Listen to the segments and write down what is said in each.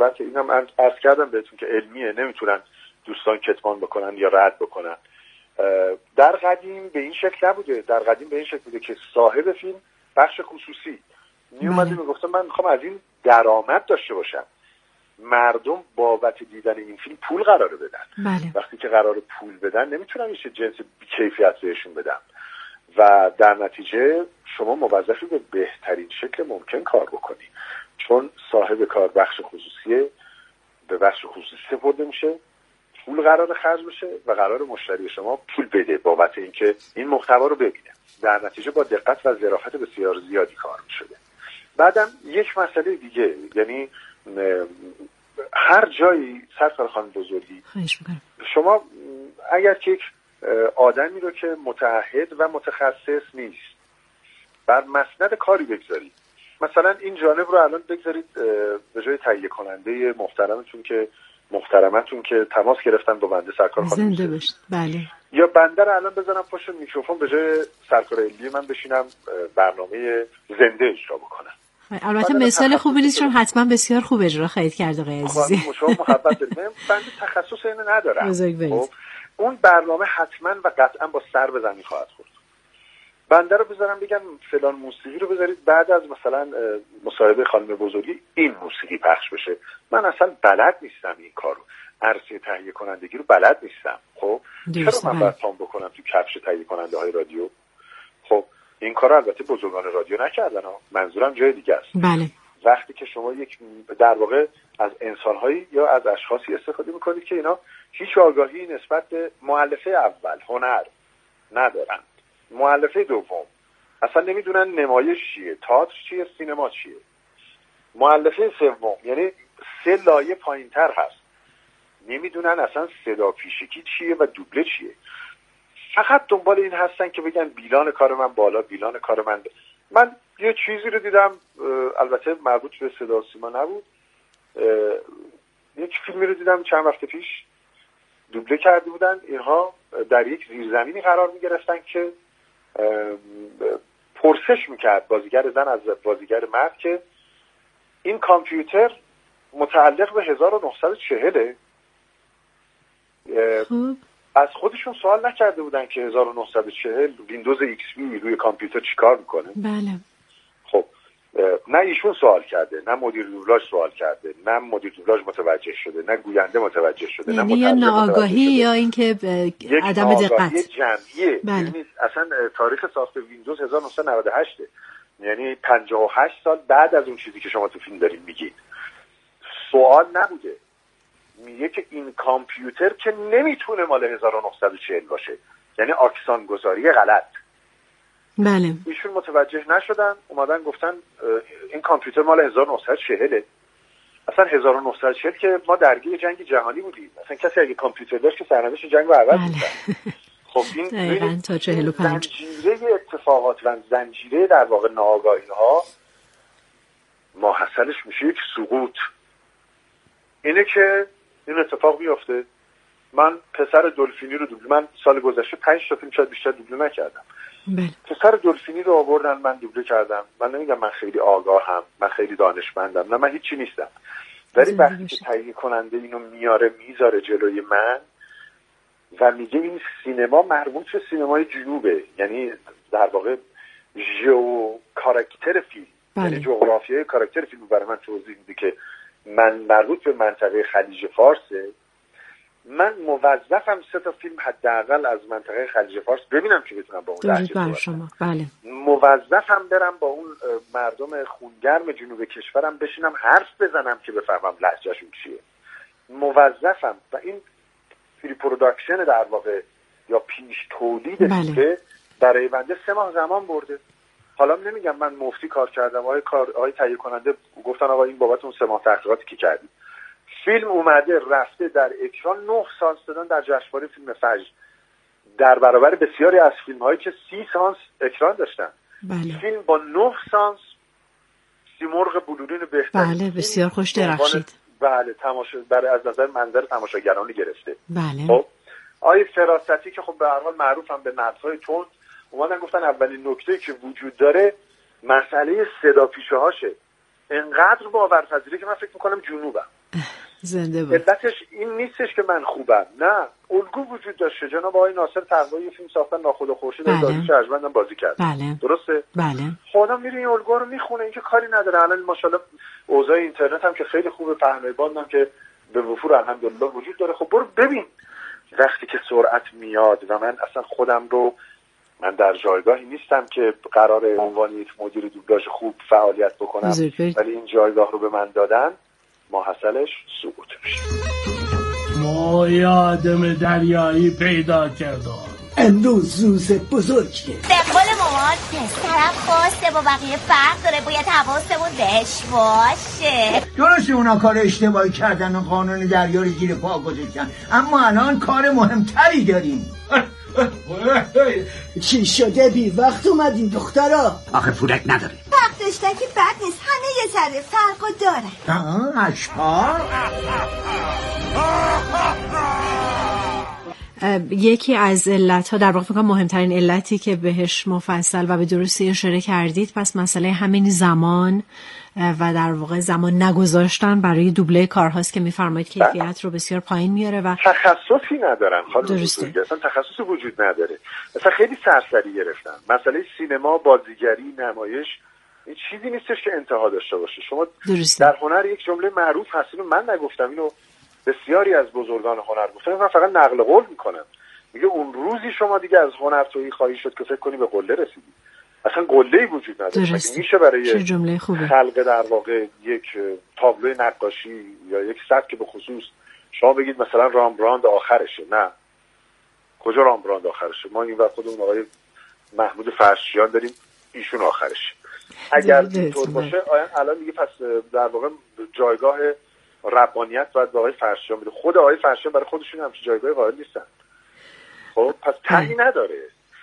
صحبت اینم عرض کردم بهتون که علمیه، نمیتونن دوستان کتمان بکنن یا رد بکنن. در قدیم به این شکل نبوده. در قدیم به این شکل بوده که صاحب فیلم بخش خصوصی می اومده میگفته من میخوام از این درآمد داشته باشم. مردم بابت دیدن این فیلم پول قراره بدن. وقتی که قراره پول بدن نمیتونم یه جنس بی‌کیفیت بهشون بدم و در نتیجه شما موظفی به بهترین شکل ممکن کار بکنی، چون صاحب کار بخش خصوصیه، به بخش خصوصی سپرده میشه، پول قرار خرج بشه و قرار مشتری شما پول بده بابت اینکه این محتوا رو ببینه. در نتیجه با دقت و ظرافت بسیار زیادی کار میشده. بعدم یک مسئله دیگه، یعنی هر جایی سرکار خانم بزرگی شما اگر که یک آدمی رو که متعهد و متخصص نیست بر مسند کاری بگذارید، مثلا این جانب رو الان بگذارید به جای تهیه کننده محترمتون که تماس گرفتن با بنده سرکار خانم زنده باشید، بله، یا بنده رو الان بزنم پشت میکروفون به جای سرکار علی من بشینم برنامه زنده اجرا بکنم. البته مثال خوبی نیست چون حتما بسیار خوب اجرا خواهید کرد آقای عزیزی. شما محبت دارید. بنده تخصص اینو ندارم. خب اون برنامه حتما و قطعا با سر به زمین خواهد خورد. بنده رو بذارم بگم فلان موسیقی رو بذارید بعد از مثلا مصاحبه خانم بزرگی این موسیقی پخش بشه. من اصلا بلد نیستم این کارو، عرصه تهیه کنندگی رو بلد نیستم. خب چرا من باید پام بکنم تو کفش تهیه کننده های رادیو؟ خب این کار البته بزرگان رادیو نکردن ها. منظورم جای دیگه است. بله. وقتی که شما یک در واقع از انسان‌هایی یا از اشخاصی استفاده می‌کنید که اینا هیچ آگاهی نسبت به مؤلفه اول هنر ندارند، مؤلفه دوم اصلا نمیدونن نمایش چیه، تئاتر چیه، سینما چیه، مؤلفه سوم یعنی 3 لایه پایین‌تر هست، نمیدونن اصلا صدا پیشگی چیه و دوبله چیه. فقط دنبال این هستن که بگن بیلان کار من بالا، بیلان کار من یه چیزی رو دیدم، البته مربوط به صدا و سیما نبود، یک فیلمی رو دیدم چند وقت پیش دوبله کرده بودن. اینها در یک زیرزمینی قرار می گرفتن که پرسش میکرد بازیگر زن از بازیگر مرد که این کامپیوتر متعلق به 1940 از خودشون سوال نکرده بودن که 1940 ویندوز ایکس پی روی کامپیوتر چیکار میکنه. بله. خب نه ایشون سوال کرده، نه مدیر دوبلاژ سوال کرده، نه مدیر دوبلاژ متوجه شده، نه گوینده متوجه شده، یعنی یا ناآگاهی یا اینکه عدم دقت. یک جمعیه. یعنی اصلا تاریخ ساخت ویندوز 1998 یعنی 58 سال بعد از اون چیزی که شما تو فیلم دارین میگید. سوال نبوده، میگه که این کامپیوتر که نمیتونه مال 1940 باشه، یعنی آکسان گذاری غلط. بله. ایشون متوجه نشدن، اومدن گفتن این کامپیوتر مال 1940. اصلا 1940 که ما درگیر جنگ جهانی بودیم، اصلا کسی اگه کامپیوتر داشت که سرنوشت جنگ رو عوض می‌کرد. خب این تا 45 زنجیره اتفاقات و زنجیره در واقع ناآگاهی‌ها ماحصلش میشه یک سقوط. اینه که این اتفاق بیفته. من پسر دلفینی رو من سال گذشته 5 تا فیلم شاید بیشتر دوبله نکردم. بله. پسر دلفینی رو آوردن من دوبله کردم. من نمیگم من خیلی آگاهم، من خیلی دانشمندم، نه من هیچی نیستم. ولی وقتی که تهیه کننده اینو میذاره جلوی من و میگه این سینما مربوط به سینمای جنوبه، یعنی در واقع کاراکتر فیلم، یعنی جغرافیای کاراکتر فیلم برای من توضیح میده که من مربوط به منطقه خلیج فارسه، من موظفم 3 تا فیلم حداقل از منطقه خلیج فارس ببینم که بتونم با اون لهجه برای شما. بله. موظفم برم با اون مردم خونگرم جنوب کشورم بشینم حرف بزنم که بفهمم لهجهشون چیه. موظفم و این پری پروداکشن در واقع یا پیش تولید که برای بنده 3 ماه زمان برده. حالا نمیگم من مفتی کار کردم، آقای تهیه کننده گفتن آقا این بابت اون 3 ماه تحقیقاتی که کردی. فیلم اومده رفته در اکران 9 سانس دادن در جشنواره فیلم فجر، در برابر بسیاری از فیلم‌هایی که 30 سانس اکران داشتن. بله. فیلم با 9 سانس سیمرغ بلورین بهترین. بله بسیار خوش درخشید. بله برای از نظر منظر تماشاگران گرفته. بله. خب آیه فراستی که خب به هر حال معروفم به نقدهای تند، اومدن گفتن اولین نکته‌ای که وجود داره مسئله صدا پیشه هاشه. انقدر باورپذیره که من فکر می‌کنم جنوبم. زنده بود. علتش این نیستش که من خوبم، نه، الگو وجود داشته. جناب آقای ناصر تقوی فیلم ساختن ناخدا خورشید داریوش ارجمندم بازی کرد. بله. درسته؟ بله. خودم میره این الگو رو میخونه، این که کاری نداره. الان ماشاءالله اوضاع اینترنت هم که خیلی خوبه، پهنای باندم که به وفور الحمدلله وجود داره. خب برو ببین وقتی که سرعت میاد و من اصلا خودم رو، من در جایگاهی نیستم که قرار عنوان یک مدیر دوبلاژ خوب فعالیت بکنم، ولی این جایگاه رو به من دادن، ماحصلش سقوط میشه. ما یه آدم دریایی پیدا کردم امروز روز بزرگیه. به قول مامان پسرم خواسته با بقیه فرق داره، باید حواسمون بهش باشه. درسته اونا کار اشتباهی کردن و قانون دریا رو زیر پا گذاشتن، اما الان کار مهمتری داریم. چی شده بی وقت اومدین دخترا؟ آخه پولک نداره. وقت داشتن که بد نیست، همه یه ذره فرقو دارن. اشکار؟ یکی از علت‌ها، در واقع فکر کنم مهمترین علتی که بهش مفصل و به درستی اشاره کردید، پس مسئله همین زمان و در واقع زمان نگذاشتن برای دوبله کارهاست که می‌فرمایید کیفیت رو بسیار پایین میاره و تخصصی ندارن. درسته. اصلا تخصص وجود نداره. مثلا خیلی سرسری گرفتن. مسئله سینما، بازیگری، نمایش این چیزی نیستش که انتها داشته باشه. شما درسته. در هنر یک جمله معروف هست، اینو من نگفتم، اینو بسیاری از بزرگان هنر گفتن، من فقط نقل قول میکنم. میگه اون روزی شما دیگه از هنر تویی خواهی شد که فکر کنی به قله رسیدی. اصلا قله‌ای وجود نداره. میشه برای جمله خوبه. خلق در واقع یک تابلو نقاشی یا یک سبک به خصوص شما بگید مثلا رامبراند آخرشه، نه، کجا رامبراند آخرشه؟ ما این وقت خودمون آقای محمود فرشیان داریم، ایشون آخرشه. اگر اینطور باشه الان دیگه پس در واقع جایگاه ربانیت باید به آقای فرشیان بده. خود آقای فرشیان برای خودشون همچین جایگاهی قائل نیستن. خب پس تنی نداره.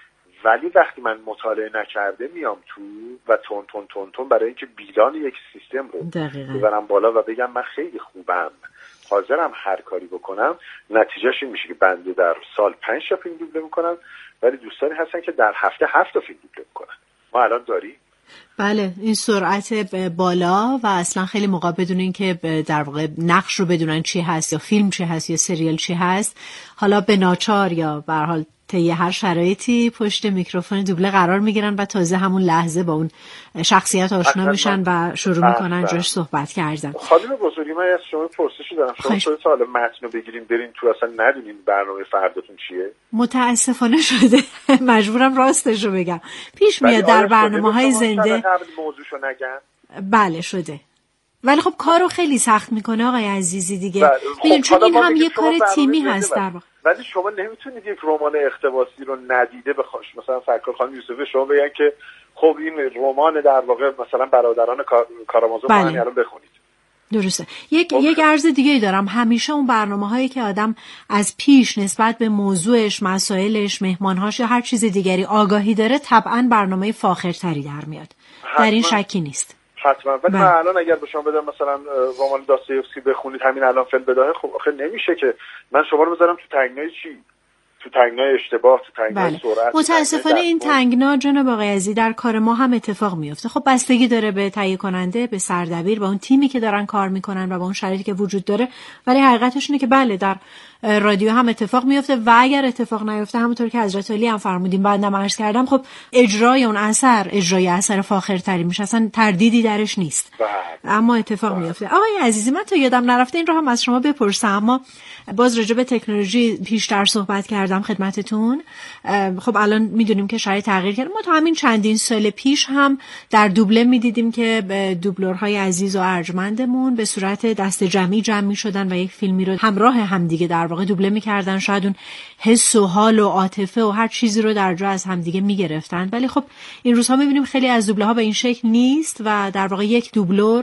ولی وقتی من مطالعه نکرده میام تو و تون برای اینکه بیلان یک سیستم رو ببرم بالا و بگم من خیلی خوبم، حاضرم هر کاری بکنم، نتیجهش این میشه که بنده در سال 5 تا فیلم دوبله میکنم، ولی دوستانی هستن که در هفته 7 تا فیلم دوبله میکنن. ما الان داریم. بله، این سرعت بالا و اصلا خیلی موقع بدون این که در واقع نقش رو بدونن چی هست یا فیلم چی هست یا سریال چی هست، حالا به ناچار یا به هر حال طی هر شرایطی پشت میکروفون دوبله قرار میگیرن و تازه همون لحظه با اون شخصیت آشنا میشن و شروع میکنن جاش صحبت کردن. خانم بزرگی، من از شما پرسشی دارم. شما خودت حالا متن رو بگیرین برین تو، اصلا ندونین برنامه فرداتون چیه؟ متاسفانه شده. مجبورم راستش رو بگم. پیش میاد در برنامه‌های زنده موضوعشو نگن. بله شده. ولی خب کارو خیلی سخت میکنه آقای عزیزی دیگه. ببین چون این هم یه کار تیمی هست در واقع. ولی شما نمیتونید یک رمان اقتباسی رو ندیده بخواش مثلا فرکار خانم یوسفی شما بگن که خب این رمان در واقع مثلا برادران کارامازوف رو الان بخونید. درسته. یک عرض دیگه ای دارم. همیشه اون برنامه‌هایی که آدم از پیش نسبت به موضوعش، مسائلش، مهمانهاش یا هر چیز دیگری آگاهی داره، طبعاً برنامه فاخرتری در میاد. در این شکی نیست. حتما. ولی من الان اگر به شما بدم مثلا رمان داستایوفسکی بخونید همین الان فیلم بداهه، خب آخه نمیشه که من شما رو بذارم تو تنگنای چی؟ تو تنگنای اشتباه، تو تنگنای سرعت. متاسفانه این تنگنا جناب آقای عزیزی در کار ما هم اتفاق میفته. خب بستگی داره به تهیه کننده، به سردبیر، به اون تیمی که دارن کار میکنن و با اون شرایطی که وجود داره. ولی حقیقتش اینه که بله در رادیو هم اتفاق میفته و اگر اتفاق نیفته همونطور که حضرت علی هم فرمودیم بعدم عرض کردم، خب اجرای اون اجرای اثر فاخرتری میشه، اصلا تردیدی درش نیست. اما اتفاق میفته. آقای عزیزی، من تا یادم نرفته این رو هم از شما بپرسم، اما باز راجع به تکنولوژی بیشتر صحبت کردم خدمتتون. خب الان میدونیم که شرایط تغییر کرده. ما تا همین چندین سال پیش هم در دوبله میدیدیم که دوبلورهای عزیز و ارجمندمون به صورت دست جمعی جمع میشدن و یک فیلمی رو همراه همدیگه در واقع دوبله میکردن. شاید اون حس و حال و عاطفه و هر چیزی رو در جا از همدیگه میگرفتن. ولی خب این روزها میبینیم خیلی از دوبله ها به این شکل نیست و در واقع یک دوبلور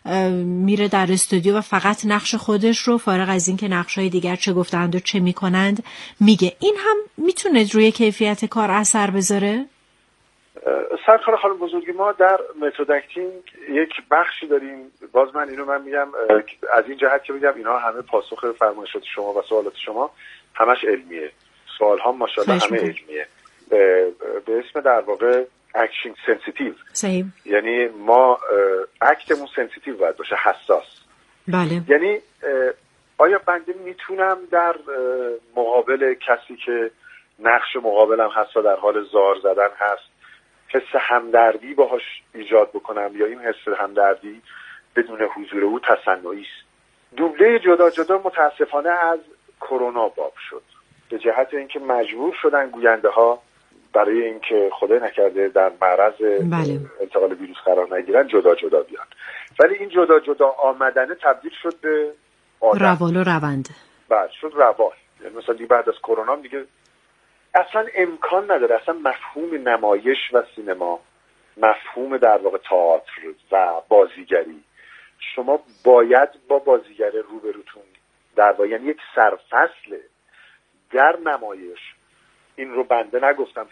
میره در استودیو و فقط نقش خودش رو فارغ از این که نقش‌های دیگر چه گفتند و چه میکنند میگه. این هم میتونه روی کیفیت کار اثر بذاره؟ سرکار خانم بزرگی، ما در متد اکتینگ یک بخشی داریم. باز من میگم از این جهت که بگم اینا همه پاسخ فرمایشات شما و سوالات شما همش علمیه. سوال ها ماشاءالله همه علمیه. به اسم در واقع اکشن سنسیتیو. صحیح. یعنی ما اکتمون سنسیتیو باید باشه، حساس. بله. یعنی آیا بنده میتونم در مقابل کسی که نقش مقابلم هست و در حال زار زدن هست حس همدردی باهاش ایجاد بکنم، یا این حس همدردی بدون حضور او تصنعی است؟ دوبله جدا جدا متاسفانه از کرونا باب شد، به جهت اینکه مجبور شدن گوینده ها برای اینکه خدای نکرده در معرض انتقال ویروس قرار نگیرن جدا جدا بیان. ولی این جدا جدا آمدنه تبدیل شد به روال و روند. بعد شد روال. یعنی مثلا بعد از کرونا دیگه اصلا امکان نداره، اصلا مفهوم نمایش و سینما، مفهوم در واقع تئاتر و بازیگری، شما باید با بازیگر روبروتون در واقع یعنی یک سرفصل در نمایش. این رو بنده نگفتم،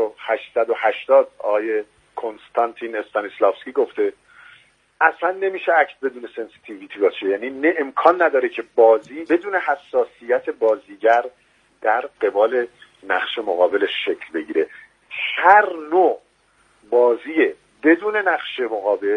1880 آقای کنستانتین استانیسلافسکی گفته اصلا نمیشه اکت بدون سنسیتیویتی باشه. یعنی نه، امکان نداره که بازی بدون حساسیت بازیگر در قبال نقش مقابلش شکل بگیره. هر نوع بازی بدون نقش مقابل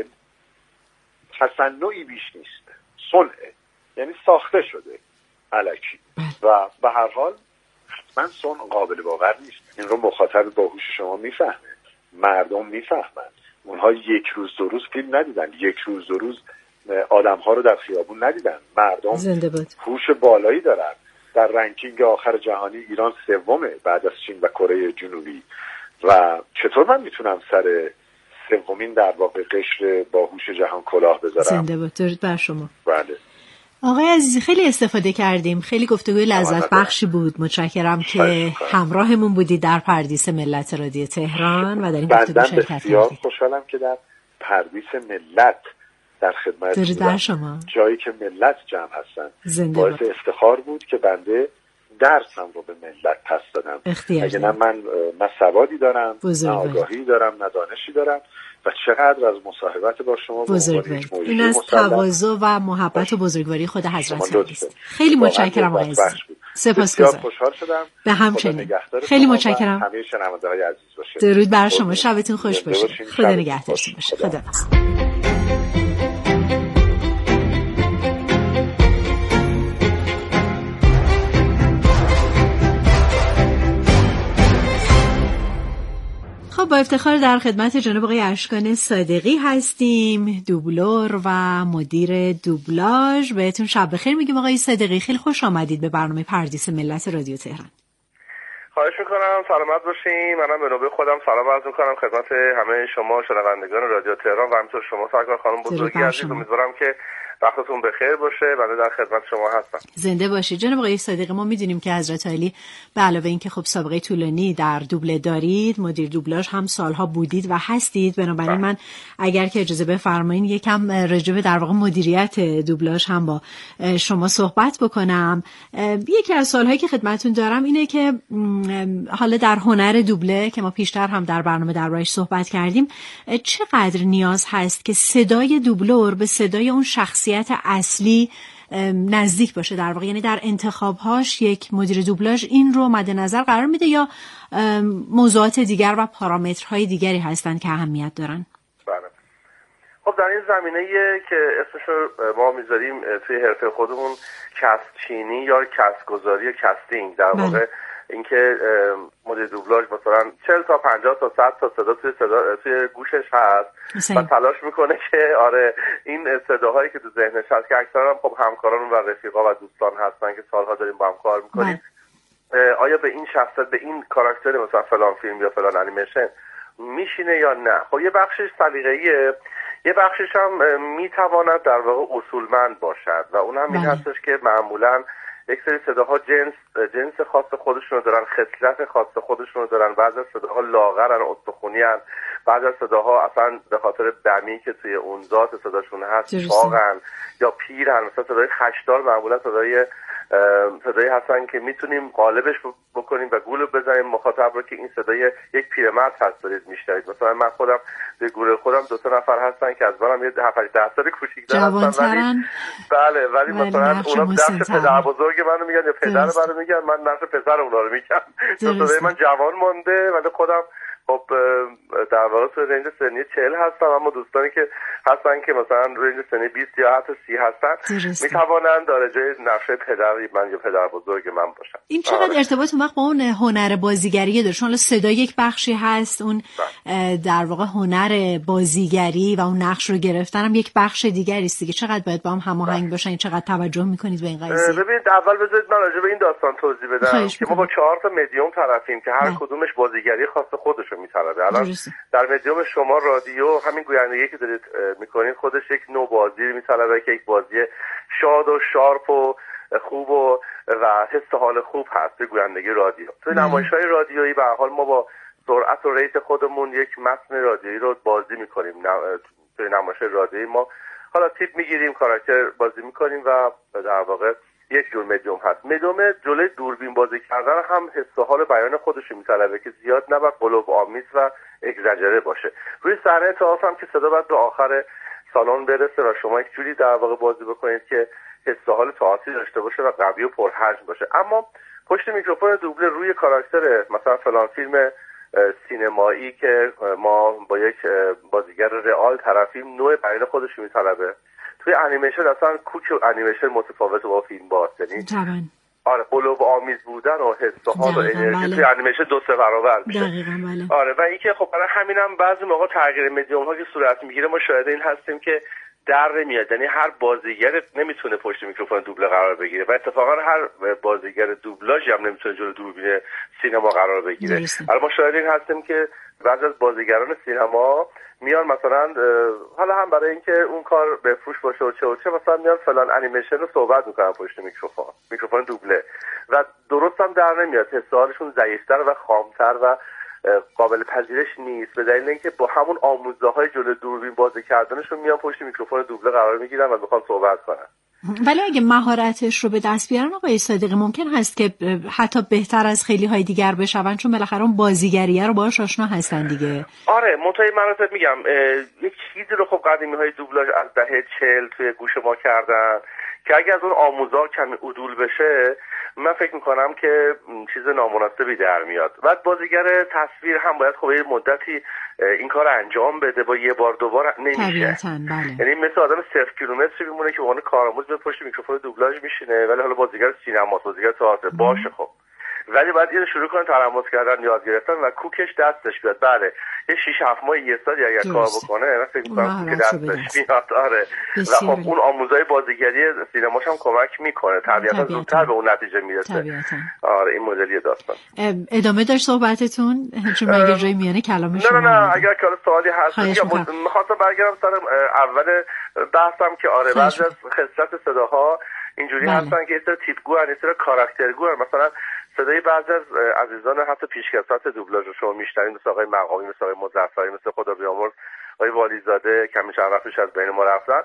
تصنعی بیش نیست، صنعه، یعنی ساخته شده الکی و به هر حال حتما صنع قابل باور نیست. این رو مخاطب باهوش شما میفهمه، مردم میفهمن. اونها یک روز دو روز فیلم ندیدن، یک روز دو روز آدم ها رو در خیابون ندیدن. مردم هوش بالایی دارن. در رنکینگ آخر جهانی ایران سومه بعد از چین و کره جنوبی. و چطور من میتونم سر سومین در واقع قشر باهوش جهان کلاه بذارم؟ زنده باد. درود بر شما. بله. آقای عزیزی خیلی استفاده کردیم، خیلی گفتگوی لذت بخشی بود. متشکرم که همراهمون بودید در پردیس ملت رادیو تهران و در این گفتگو شرکت کردید. بسیار خوشحالم که در پردیس ملت در خدمت در شما جایی که ملت جمع هستن باعث افتخار بود که بنده درسم رو به ملت پس دادم. اگه من سوادی دارم، نه آگاهی دارم، نه دانشی دارم و چقدر از مصاحبت با شما بزرگواری. این از تواضع و محبت و بزرگواری خود حضرت است. خیلی متشکرم آقای عزیز. سپاسگزارم. خوشحال شدم. به همچنین. خیلی متشکرم. همه شنونده‌های عزیز باشه. درود بر شما. شبتون خوش باشه. خدا نگهدارتون باشه. خدا با افتخار در خدمت جناب آقای اشکان صادقی هستیم، دوبلور و مدیر دوبلاژ. بهتون شب بخیر میگیم آقای صادقی. خیلی خوش آمدید به برنامه پردیس ملت رادیو تهران. خواهش میکنم، سلامت باشین. منم به نوبه خودم سلام عرض میکنم خدمت همه شما شنوندگان رادیو تهران و همینطور شما سرکار خانم بزرگی عزیز. امیدوارم که وقتتون بخیر باشه. بنده در خدمت شما هستم. زنده باشید جناب آقای صادقی. ما میدونیم که حضرت عالی به علاوه اینکه خب سابقه طولانی در دوبله دارید، مدیر دوبلاژ هم سالها بودید و هستید. بنابراین من اگر که اجازه بفرمایید یکم راجع به در واقع مدیریت دوبلاژ هم با شما صحبت بکنم. یکی از سوالهایی که خدمتتون دارم اینه که حالا در هنر دوبله که ما پیشتر هم در برنامه دربارش صحبت کردیم، چقدر نیاز هست که صدای دوبلور به صدای اون شخصیت اصلی نزدیک باشه در واقع؟ یعنی در انتخابهاش یک مدیر دوبلاژ این رو مد نظر قرار میده یا موضوعات دیگر و پارامترهای دیگری هستن که اهمیت دارن؟ بله. خب در این زمینه که اسمش رو ما میذاریم توی حرفه خودمون کست چینی یا کست گذاری، کستینگ در واقع، اینکه مدیر دوبلاژ مثلا 40 تا 50 تا 100 تا صدا توی گوشش هست و تلاش میکنه که آره این صداهایی که تو ذهنش هست که اکثرا هم خب همکاران و رفیقا و دوستان هستن که سالها داریم با هم کار میکنیم، آیا به این شخصیت، به این کاراکتر مثلا فلان فیلم یا فلان انیمیشن میشینه یا نه؟ خب یه بخشش سلیقه‌ایه، یه بخشش هم میتواند در واقع اصولمند باشد و اون هم این هستش که معمولاً یک سری صداها جنس خاص خودشونو دارن، خصلت خاص خودشونو دارن. بعضی از صداها لاغرن، استخونی‌ان، بعضی از صداها اصلا به خاطر دمی که توی اون ذات صداشون هست چاقن یا پیرن. مثلا صدای خشدار معمولا صدایی هستن که میتونیم قالبش بکنیم و گول بزنیم مخاطب رو که این صدای یک پیرمرد هست دارید میشنوید. مثلا من خودم در گروه خودم 2 نفر هستن که از منم یه 7-10 سال کوچیک‌تر هستن، ولی مثلا اونا نقش پدر بزرگ منو میگن یا پدر منو میگن، من نقش پسر اونا رو میگم. صدای من جوان مونده ولی خودم خب در واقع تو رنج سنی 40 هستم، اما دوستانی که هستن که مثلا رنج سنی 20 یا حتی 30 هستن میتوانن درجه نقشه پدری من یا پدر بزرگ من باشن. این چقدر ارتباط اون وقت با اون هنر بازیگری داره؟ چون صدا یک بخشی هست، اون در واقع هنر بازیگری و اون نقش رو گرفتن هم یک بخش دیگری است دیگه. چقدر باید با هم هماهنگ باشن؟ چقدر توجه میکنید به این قضیه؟ ببینید اول بذارید من راجع به این داستان توضیح بدم که ما با 4 تا مدیوم طرفیم که هر کدومش بازیگری خاص خودش رو می‌طلبه. الان در مدیوم شما رادیو همین گویندگی که دارید میکنید خودش یک نوع بازی می‌طلبه که یک بازی شاد و شارپ و خوب و حس حال خوب هست به گویندگی رادیو. توی نمایش‌های رادیویی به هر حال ما با سرعت و ریت خودمون یک متن رادیویی رو بازی می‌کنیم. توی نمایش‌های رادیویی ما حالا تیپ می‌گیریم، کاراکتر بازی می‌کنیم و در واقع یک جور مدیوم هست. مدیوم جلوی دوربین بازی کردن هم حس و حال بیان خودش می‌طلبه که زیاد نباید قلوب آمیز و اگزاجره باشه. روی صحنه تئاتر هم که صدا باید به آخر سالن برسه و شما یک جوری در واقع بازی بکنید که حس و حال تئاتری داشته باشه و قوی و پرحجم باشه. اما پشت میکروفون دوبله روی کاراکتر مثلا فلان فیلم سینمایی که ما با یک بازیگر رئال طرفیم، نوع بیان خودش می‌طلبه. توی انیمیشن اصلا کوک انیمیشن متفاوت با فیلم باست، یعنی آره قلوب آمیز بودن و حس و حال و انرژی توی انیمیشن 2-3 برابر میشه. آره و اینکه خب برای همینم بعضی موقع تغییر مدیوم ها که صورت میگیره ما شاهد این هستیم که در نمیاد، یعنی هر بازیگر نمیتونه پشت میکروفون دوبله قرار بگیره و اتفاقا هر بازیگر دوبلاژی هم نمیتونه جلوی دوربین سینما قرار بگیره. الان ما شاهد این هستیم که بعضی از بازیگران سینما میان مثلا حالا هم برای اینکه اون کار بفروش باشه و چه مثلا میان فلان انیمیشن رو صحبت میکنن پشت میکروفون دوبله و درست هم در نمیاد، حسارشون ضعیف‌تر و خامتر و قابل پذیرش نیست به دلیل اینکه با همون آموزه‌های جلوی دوربین بازی کردنشون میان پشت میکروفون دوبله قرار میگیرن و میخوان صحبت کنن. ولی اگه مهارتش رو به دست بیارن آقای صادقی ممکن هست که حتی بهتر از خیلی های دیگر بشون، چون بالاخره اون بازیگریه رو باهاش آشنا هستن دیگه. آره منتهی مراتب میگم یک چیزی رو خب قدیمی‌های دوبلاژ از دهه 40 توی گوش ما کردن که اگه از اون آموزار کمی عدول بشه من فکر میکنم که چیز نامناسبی در میاد. بعد بازیگر تصویر هم باید خب یه مدتی این کار انجام بده، با یه بار دوبار نمیشه. بله. یعنی مثل آدم 0 کیلومتری میمونه که اون کارآموز به پشت میکروفون دوبلاژ میشینه ولی حالا بازیگر سینما، بازیگر تئاتر باشه خب، ولی بعد اینو شروع کنن تلمس کردن، یاد گرفتن و کوکش دستش بیاد. بله یه 6-7 ماه یه سال اگر کار بکنه من فکر می‌کنم که دستش میاد. آره و خب اون آموزهای بازیگری سینماش هم کمک میکنه، طبیعتا زودتر به اون نتیجه میرسه. آره این مدلی داستان. ادامه داشت صحبتتون چون مگه جای میانه کلامش نه اگر کار سوالی هست می‌خواستم برگردم سر اول بحثم که آره بعضی از خصلت صداها اینجوری هستن که یه سری تیپگو هستن، یه سری کاراکترگو هستن. مثلا صدای بعضی از عزیزان حتی پیشکسوت دوبلاژ رو شما میشنوید، مثل آقای مقامی، مثل آقای مظفری، مثل خدا بیامرز آقای والیزاده کمی چند وقتش از بین ما رفتن،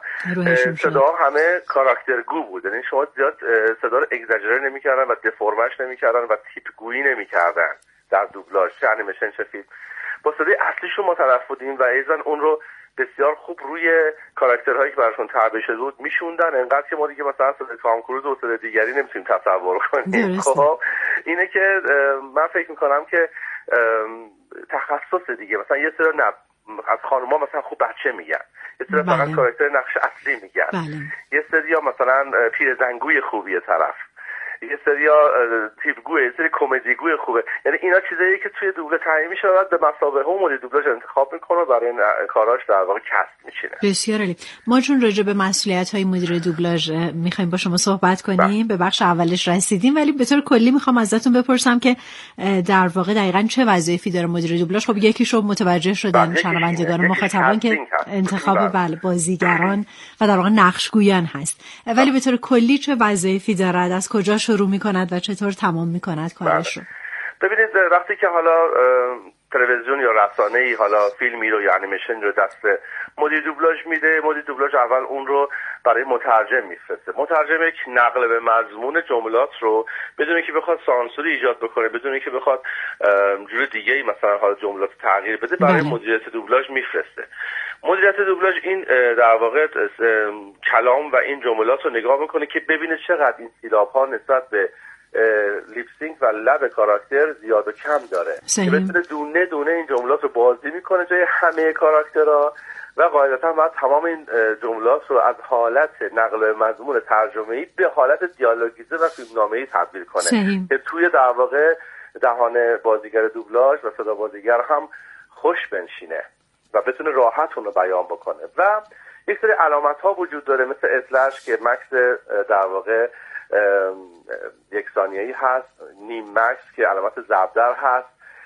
صدا همه کاراکترگو بود. یعنی شما زیاد صدا رو اگزاجره نمی‌کردن و دفرمش نمی‌کردن و تیپگویی نمی‌کردن در دوبلاژ، چه انیمیشن چه فیلم. با صدای اصلیشون ما طرف بودیم و ایزن اون رو بسیار خوب روی کاراکترهایی که براشون تعبیه شده بود میشوندن، انقدر که ما دیگه مثلا صدای تام کروز و صدای دیگری نمیتونیم تصور کنیم. خب اینه که من فکر میکنم که تخصص دیگه، مثلا یه سری از خانوما مثلا خوب بچه میگن، یه سری فقط کاراکتر نقش اصلی میگن، یه سری مثلا پیرزنگوی خوبیه طرف، یه سریا تیپگوه، یه سری کمدیگوی خوبه. یعنی اینا چیزایی که توی دوبله تعیین میشه و به مثابه هم مدیر دوبلاژ انتخاب میکنه برای این کاراش در واقع کست میشینه. بسیار عالی. ما چون راجع به مسئولیت‌های مدیر دوبلاژ می‌خوایم با شما صحبت کنیم، به بخش اولش رسیدیم، ولی به طور کلی می‌خوام ازتون بپرسم که در واقع دقیقاً چه وظایفی داره مدیر دوبلاژ. خب یکیشو متوجه شدن شنوندگان مخاطبان که انتخاب بازیگران و در واقع نقشگویان هست، ولی به طور کلی چه وظایفی دارد، از کجا شروع می‌کند و چطور تمام می‌کند کارش رو؟ ببینید وقتی که حالا تلویزیون یا رسانه‌ای حالا فیلمی رو یا انیمیشن رو دست مدیر دوبلاژ میده، مدیر دوبلاژ اول اون رو برای مترجم میفرسته. مترجم یک نقل به مضمون جملات رو بدون که بخواد سانسوری ایجاد بکنه، بدون که بخواد جور دیگه‌ای مثلا حالا جملات تغییر بده، برای مدیریت دوبلاژ میفرسته. مدیریت دوبلاژ این در واقع کلام و این جملات رو نگاه میکنه که ببینه چقدر این سیلاب‌ها نسبت به لیپسینک و لب کاراکتر زیاد و کم داره که بتونه دونه دونه این جملات رو بازی میکنه جای همه کاراکترها و قاعدتا باید تمام این جملات رو از حالت نقل مضمون ترجمه‌ای به حالت دیالوگیزه و فیلمنامه‌ای تبدیل کنه که توی در واقع دهان بازیگر دوبلاژ و صدا بازیگر هم خوش بنشینه و بتونه راحت اون رو بیان بکنه. و یک سری علامت ها وجود داره مثل اسلش که مکس در واقع یک ثانیه‌ای هست، نیم مکس که علامت ضربدر هست،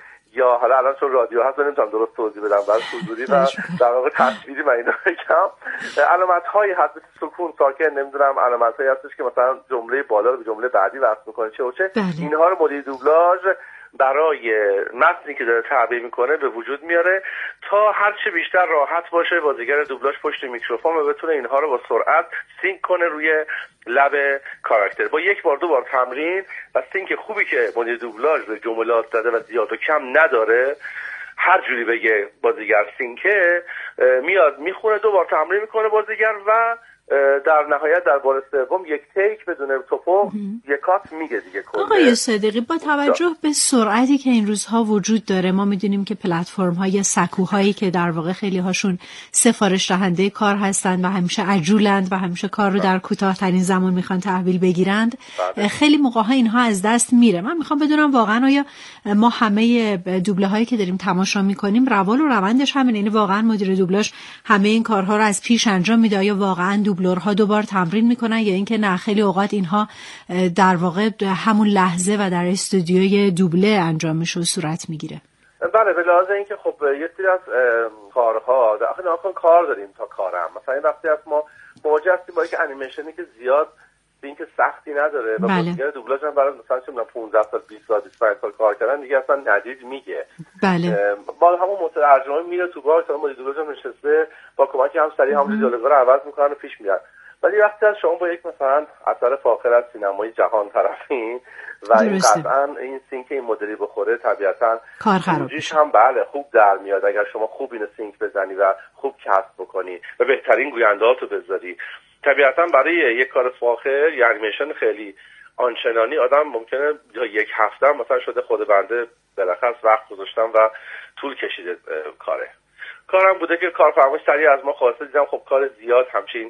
یا حالا الان چون رادیو هست نمیتونم درست توضیح بدم برای حضوری و در واقع تصویری من اینا بگم. علامت هایی هست مثل سکون، ساکن، نمیدونم علامت هایی هستش که مثلا جمله بالا رو به جمله بعدی وصل میکنه چه و چه. اینها رو مدیر دوبلاژ برای متنی که داره تعبیه میکنه به وجود میاره تا هرچه بیشتر راحت باشه بازیگر دوبلاژ پشت میکروفون و بتونه اینها رو با سرعت سینک کنه روی لب کاراکتر. با یک بار دو بار تمرین و سینک خوبی که مدیر دوبلاژ به جملات داده و زیاد و کم نداره، هر جوری بگه بازیگر سینکه، میاد میخونه، دو بار تمرین میکنه بازیگر و در نهایت در بار سوم یک تیک بدون توپو یک کات میگه دیگه. آقای صادقی، با توجه به سرعتی که این روزها وجود داره، ما میدونیم که پلتفرم های سکوهایی که در واقع خیلی هاشون سفارش دهنده کار هستند و همیشه عجولند و همیشه کار رو در کوتاه‌ترین زمان میخوان تحویل بگیرند، خیلی موقع‌ها اینها از دست میره. من میخوام بدونم واقعا آیا ما همه دوبله هایی که داریم تماشا میکنیم روال و روندش همین، یعنی واقعا مدیر دوبلاژ همه این کارها رو از پیش انجام میده، یا واقعا دوبلورها دوبار تمرین میکنن، یا اینکه نه خیلی اوقات اینها در واقع همون لحظه و در استودیوی دوبله انجام میشه و صورت میگیره؟ بله، به لحاظ اینکه خب یه سری از کارها آخه کار داریم تا کارم، مثلا این وقتی از ما مواجه هستیم با اینکه انیمیشنی که زیاد این که سختی نداره و بازیگر دوبلاژ هم برای مثلا چه 15 سال 20 سال 25 سال کار کردن دیگه اصلا ندید میگه. بله. با همون مترجمه میره تو بار، مثلا مدیر دوبلاژ هم نشسته با کمک هم سریع هم دیالوگا رو عوض میکنن و پیش میرن. ولی وقتی از شما با یک مثلا اثر فاخر از سینمای جهان طرفین و این قطعا این سینک این مدلی بخوره طبیعتا کار خراب میشه. هم بله خوب در میاد اگر شما خوب اینو سینک بزنی و خوب کست بکنی و بهترین گوینده‌هاتو بذاری. طبیعتا برای یک کار فاخر یا انیمیشن خیلی آنچنانی آدم ممکنه یا یک هفته مثلا شده خود بنده بالاخره وقت گذاشتم و طول کشیده کارم بوده که کارفرماش سریع از ما خواسته، دیدم خب کار زیاد همچین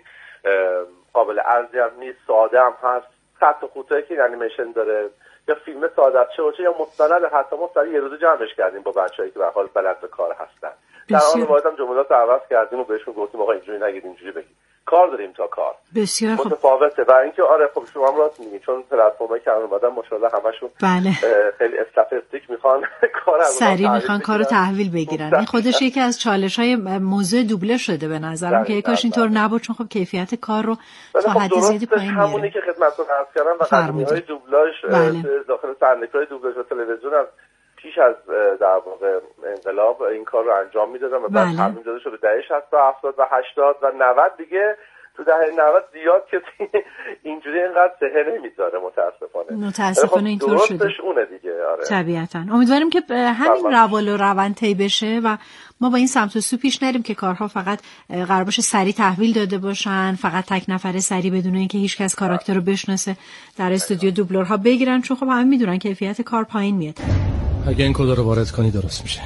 قابل ارزی هم نیست، ساده هم هست، خط و خطایی که انیمیشن داره یا فیلم ساده چه یا مستند، حتی ما سریع یه روز جمعش کردیم با بچه‌ای که به حال بلد به کار هستن. در آن واحد هم جملات رو عوض کردیم و بهشون گفتیم آقا اینجوری نگید اینجوری بگید. کار داریم تا کار. بسیار خوب. متفاوته و اینکه آره خب شما هم راست میگید چون پلتفرمایی که الان اومدن ماشاءالله همشون خیلی استاتستیک میخوان کار سریع میخوان کارو تحویل بگیرن. این خودش یکی از چالش‌های موضوع دوبله شده به نظرم که کاش اینطور نبود، چون خب کیفیت کار رو تا حد زیادی پایین میاره. همونی که خدمتتون عرض کردم و قدیمی‌های دوبلاژ داخل صحنه‌های دوبلاژ و تلویزیون از پیش از در واقع انقلاب این کار رو انجام میدادن و بعد تمرین داده شد به دهه 60 و 70 و 80 و 90 دیگه. تو دهه 90 زیاد کسی اینجوری اینقدر سهه نمیذاره متاسفانه اینطور شده. درستش اونه دیگه. آره. طبیعتاً امیدواریم که همین روال و روند طی بشه و ما با این سمت و سو پیش نریم که کارها فقط قرار باشه سریع تحویل داده باشن، فقط تک نفره سریع بدون اینکه هیچ کس کاراکتر رو بشناسه در استودیو دوبلورها بگیرن، چون خب همه میدونن کیفیت کار پایین میاد. اگه این کد رو وارد کنی درست میشه.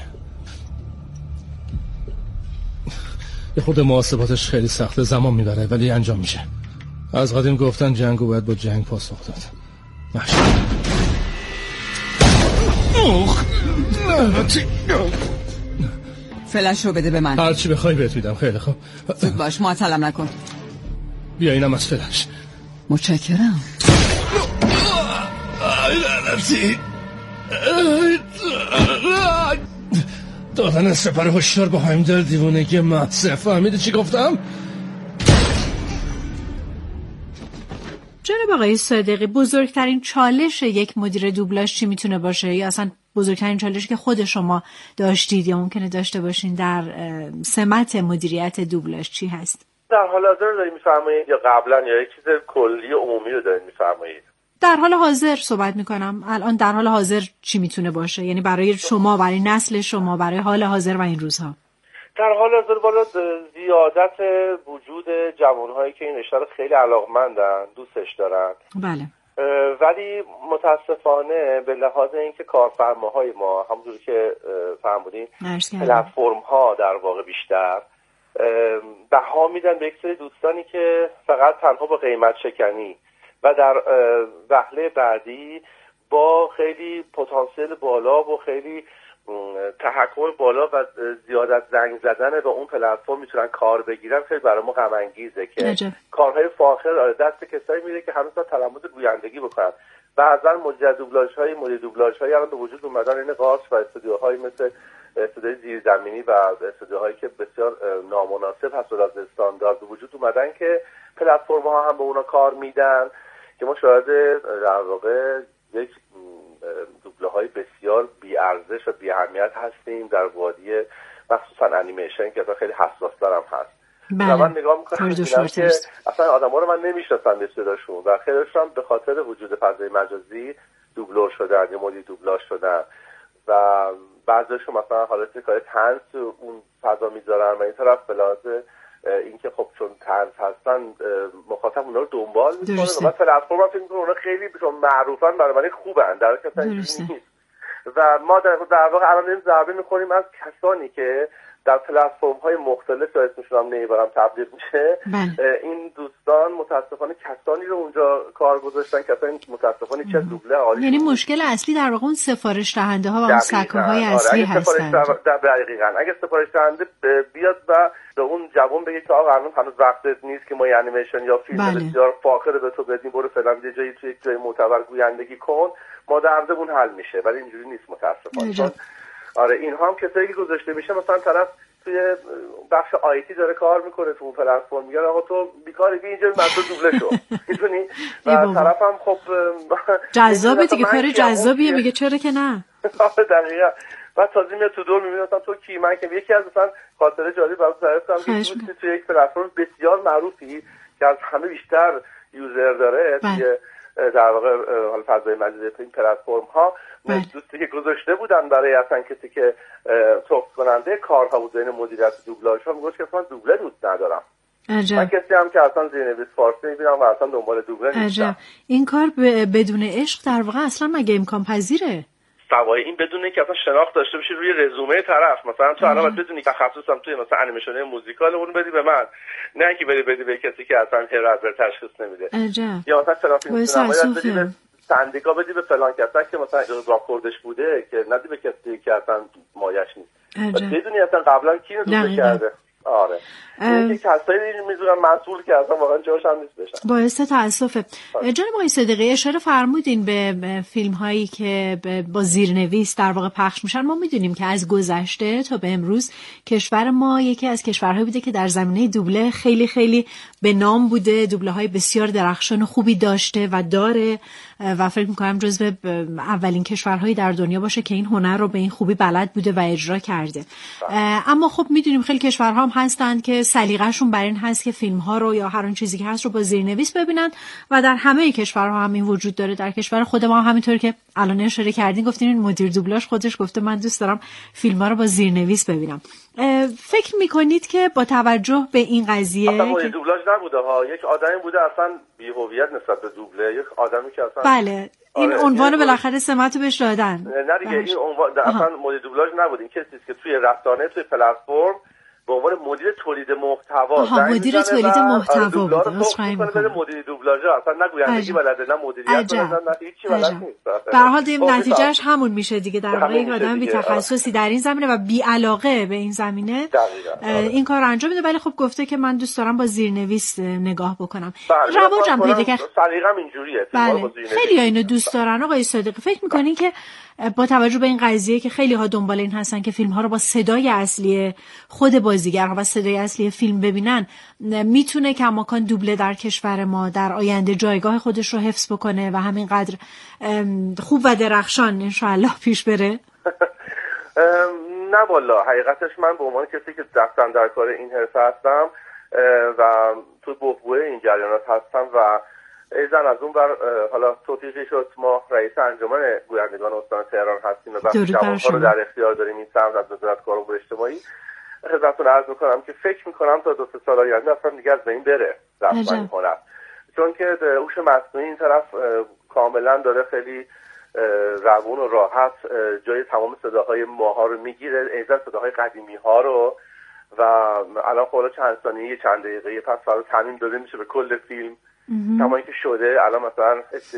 یه خود محاسباتش خیلی سخته، زمان میبره ولی انجام میشه. از قدیم گفتن جنگو باید با جنگ پاسخ داد. فلش رو بده به من. هر چی بخوای بهت میدم. خیلی خوب. زود باش، معطلم نکن. بیا اینم از فلش. متشکرم. دادن سپر هشدار با همین دل دیوونگی محض. فهمیدی چی گفتم؟ جناب آقای صادقی، بزرگترین چالش یک مدیر دوبلاژ چی میتونه باشه، یا اصلا بزرگترین چالشی که خود شما داشتید یا ممکنه داشته باشین در سمت مدیریت دوبلاژ چی هست؟ در حال حاضر دارید میفرمایید یا قبلا یا یک چیز کلی عمومی رو دارید میفرمایید؟ در حال حاضر صحبت میکنم. الان در حال حاضر چی میتونه باشه، یعنی برای شما، برای نسل شما، برای حال حاضر و این روزها؟ در حال حاضر بالا زیادت وجود جوانهایی که این رشته رو خیلی علاقمندن، دوستش دارن. بله. ولی متاسفانه به لحاظ اینکه کارفرماهای ما همونجوری که فرمودین پلتفرم ها در واقع بیشتر بها میدن به یک سری دوستانی که فقط تنها با قیمت شکنی و در وهله بعدی با خیلی پتانسیل بالا و خیلی تحکم بالا و زیادت زنگ زدن به اون پلتفرم میتونن کار بگیرن. خیلی برای ما غم انگیزه که کارهای فاخر دست کسایی میره که هنوز تلمود گویندگی بکنن. بعضا مدیر دوبلاژهای الان به وجود اومدن، این قارچ و استودیوهایی مثل استودیوهای زیرزمینی و استودیوهایی که بسیار نامناسب هست و از استاندارد به وجود اومدن که پلتفرم ها هم به اونا کار میدن که ما شاهد در واقع یک دوبله های بسیار بی ارزش و بی اهمیت هستیم در وادی مخصوصا انیمیشن که خیلی حساس دارم هست. و من نگاه میکنم که اصلا آدم ها رو من نمیشناسم به صداشون و خیلیشون به خاطر وجود فضای مجازی دوبلور شدن یا مدیر دوبلاژ شدن و بعضیشون مثلا حالت کار طنز اون فضا میذارن و این طرف به لحاظ اینکه خب چون طنز هستن مخاطب اونا رو دنبال میکنه و پلتفرم فکر میکنه اونا خیلی چون معروفن برای خوبن در حالی که اصلا نیست. و ما در واقع الان این ضربه میخوریم از کسانی که در پلتفرم های مختلف که اسمشون هم نمیبرم تبلیغ میشه این دوستان متاسفانه کسانی رو اونجا کار گذاشتن که اصلا متاسفانه چه دوبله عالی. یعنی مشکل اصلی در واقع اون سفارش دهنده ها و اون سکه‌های اصلی هستن. دقیقاً اگه سفارش دهنده بیاد و به اون جوان بگه که آقا هنوز وقتت نیست که ما انیمیشن یا فیلم بسیار فاخر به تو بدیم، برو فعلا یه جایی تو یک جای معتبر گویندگی کن، ما دردمون حل میشه. ولی اینجوری نیست متاسفانه. آره اینها هم کسایی که گذاشته میشه مثلا طرف توی بخش آیتی داره کار میکنه تو اون پلتفرم، میگن آقا تو بیکاری بیا اینجا مثلا دوبله شو میدونی و طرف هم خب جذابه دیگه، کار جذابیه، میگه چرا که نه. دقیقاً. بعد تازه میاد تو دور میبینه مثلا تو کی، من که یکی از مثلا خاطره جالب برام تعریف کنم که توی یک پلتفرم بسیار معروفی که از همه بیشتر یوزر داره توی در واقع حال فضای مجازی این پلتفرم ها دوستی که گذاشته بودن برای اصلا کسی که توپ کننده کارها بود بین مدیریت دوبلاژ ها میگوش که اصلا دوبله دوست ندارم. من کسی هم که اصلا زیرنویس فارسی میبینم و اصلا دنبال دوبله نیستم. این کار بدون عشق در واقع اصلا مگه امکان پذیره؟ سوای این بدونه که اصلا شناخت داشته باشی روی رزومه طرف. مثلا تو الان بدونی که تخصصم توی مثلا انیمیشن موزیکال اون بدی به من، نه که بدی به کسی که اصلا هر تشخیص نمیده. یا مثلا ترافیک سینمایی بدی به سندیکا، بدی به فلان کسی که مثلا راکوردش بوده که ندی به کسی که اصلا مایش نیست. بدونی اصلا قبلا کی رو دوبله کرده. آره اینکه کسایی میذارن مسئول که اصلا واقعا جاش هم نیست بشن. باعث تاسفه. جناب آقای صادقی اشاره فرمودین به فیلم هایی که با زیرنویس در واقع پخش میشن. ما میدونیم که از گذشته تا به امروز کشور ما یکی از کشورهایی بوده که در زمینه دوبله خیلی خیلی به نام بوده، دوبله های بسیار درخشان و خوبی داشته و داره و فکر میکنم جزو اولین کشورهایی در دنیا باشه که این هنر رو به این خوبی بلد بوده و اجرا کرده. اما خب میدونیم خیلی کشورها هم هستن که سلیقه‌شون بر این هست که فیلم‌ها رو یا هر اون چیزی که هست رو با زیرنویس ببینن و در همه کشورها هم این وجود داره. در کشور خود ما هم همینطور که الان اشاره کردین، گفتین این مدیر دوبلاژ خودش گفته من دوست دارم فیلم‌ها رو با زیرنویس ببینم. فکر می‌کنید که با توجه به این قضیه اصلا مدیر دوبلاژ نبوده ها، یک آدمی بوده اصلا بی‌هویت نسبت به دوبله، یک آدمی که اصلا بله این عنوان بالاخره سمتو بهش دادن. نه دیگه این عنوان اصلا مدیر دوبلاژ نبود، این کسی که توی رسانه توی پلتفرم به عنوان مدیر تولید محتوا مدیر تولید محتوا بود. مدیر دوبلاژ اصلا نگویندگی بلده، نه مدیریت بلده، نه هیچی بلد نیست. در حال نتیجهش همون میشه دیگه، در واقع یک آدم بی تخصصی در این زمینه و بی علاقه به این زمینه این کار انجام میده. ولی خب گفته که من دوست دارم با زیرنویس نگاه بکنم. رواجم پیدا کرد. سلیقه‌م اینجوریه. خیلی اینو دوست دارن. آقای صادقی فکر می‌کنین که با توجه به این قضیه که خیلی ها دنبال این هستن که فیلم ها رو با صدای اصلی خود بازیگرها و صدای اصلی فیلم ببینن، میتونه کماکان دوبله در کشور ما در آینده جایگاه خودش رو حفظ بکنه و همینقدر خوب و درخشان انشاءالله پیش بره؟ نه والا، حقیقتش من به عنوان کسی که دستم در کار این حرفه هستم و تو بحبوحه این جریانات هستم و ایزن از اون بر حالا توفیقی شد ما رئیس انجمن گویندگان استان تهران هستیم و بخش جوان‌ها رو در اختیار داریم این سمت از وزارت کار و امور اجتماعی. خدمتتون عرض میکنم که فکر میکنم تا 2-3 سال آینده اصلا دیگه از بین بره رسما این هنر، چون که هوش مصنوعی این طرف کاملا داره خیلی روون و راحت جای تمام صداهای ماها رو میگیره، ایزن صداهای قدیمی ها رو، و الان خب چند ثانیه چند دقیقه پس فرا تمیم داده میشه به کل فیلم، کما اینکه شده الان مثلا